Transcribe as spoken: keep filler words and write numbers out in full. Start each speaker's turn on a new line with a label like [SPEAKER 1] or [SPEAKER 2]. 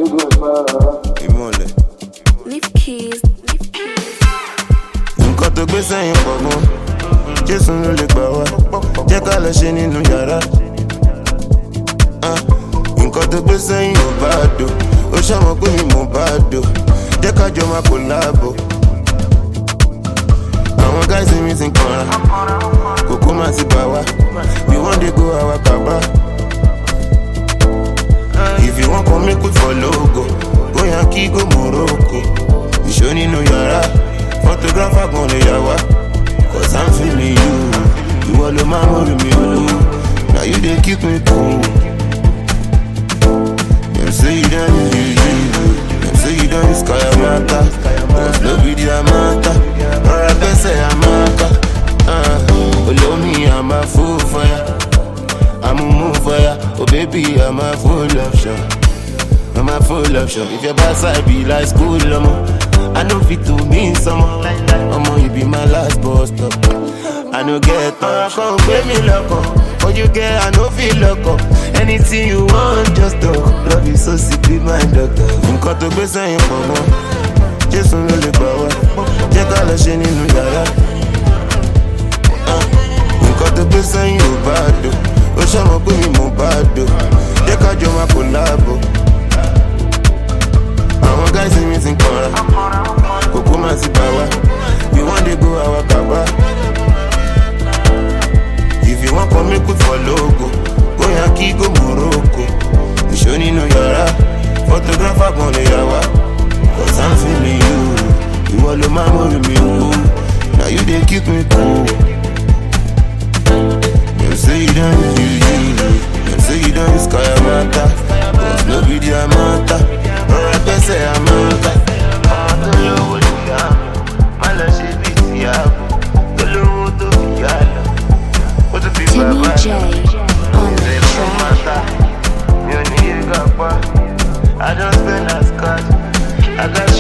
[SPEAKER 1] Ìmọ̀lẹ̀.
[SPEAKER 2] Leave keys, leave keys.
[SPEAKER 1] Nǹkan tó gbé sẹ́yìn pọ̀ gan, Jésù ló lè gbà wá, jẹ́ ká lọ ṣe nínú yàrá. Nǹkan tó gbé sẹ́yìn ò bá dò, ó ṣàmọ̀ pé mi mò bá dò, jẹ́ ká jọ máa kò láàbò. Àwọn guys mi ti ń kanra, kòkó máa ti bà wá, we wan dey go our kaba. If you wan come make we for logo, go Yankee go Morocco. Ìṣó nínú yàrá, photographer gan lè yà wá. Cause I'm feeling you, ìwọ ló máa ń rí mi wú. Now you dey keep me cool. Dem say you don use you, dem say you don use Kayamata. Cause no be Diamanta, rọra gbẹ́sẹ̀ Amaka. Olómi, I'm a fool for ya, I'm a move for ya. Oh baby, I'm a full option, I'm a full option. If your backside be like school, omo, I know fit to mean someone. Omo, you be my last bus stop. I no get up, come pay me loco. For you get, I no feel loco. Anything you want, just talk. Love you so sick, be my doctor. Nǹkan tó gbé sẹ́yìn pọ̀ gan, Jésù ló lè gbà wá, jẹ́ ká lọ ṣe nínú yàrá. Nǹkan tó gbé sẹ́yìn ò bá dò, ó ṣàmọ̀ pé mi mò bá dò, jẹ́ ká jọ máa kò láàbò. Àwọn guys mi ti ń kanra, kòkó máa ti bà wá, we wan dey go our kaba. If you wan come make we for logo, go Yankee go Morocco. Ìṣó nínú yàrá, photographer gan lè yà wá. Cause I'm feeling you, ìwọ ló máa ń rí mi wú. Now you dey keep me cool. Dem say you don use you, dem say you don use Kayamata. Cause no be Diamanta, rọra gbẹ́sẹ̀ Amaka. Ọmọ tó lówó ló yá mi, má lọ ṣe bí ti ààbò. Tó lówó tó fi yá lọ, ó tó fi bàbá
[SPEAKER 2] Timmy J
[SPEAKER 1] lọ.
[SPEAKER 2] on the track.
[SPEAKER 1] Mi ò ní yé gàpá, I don spend as card, I got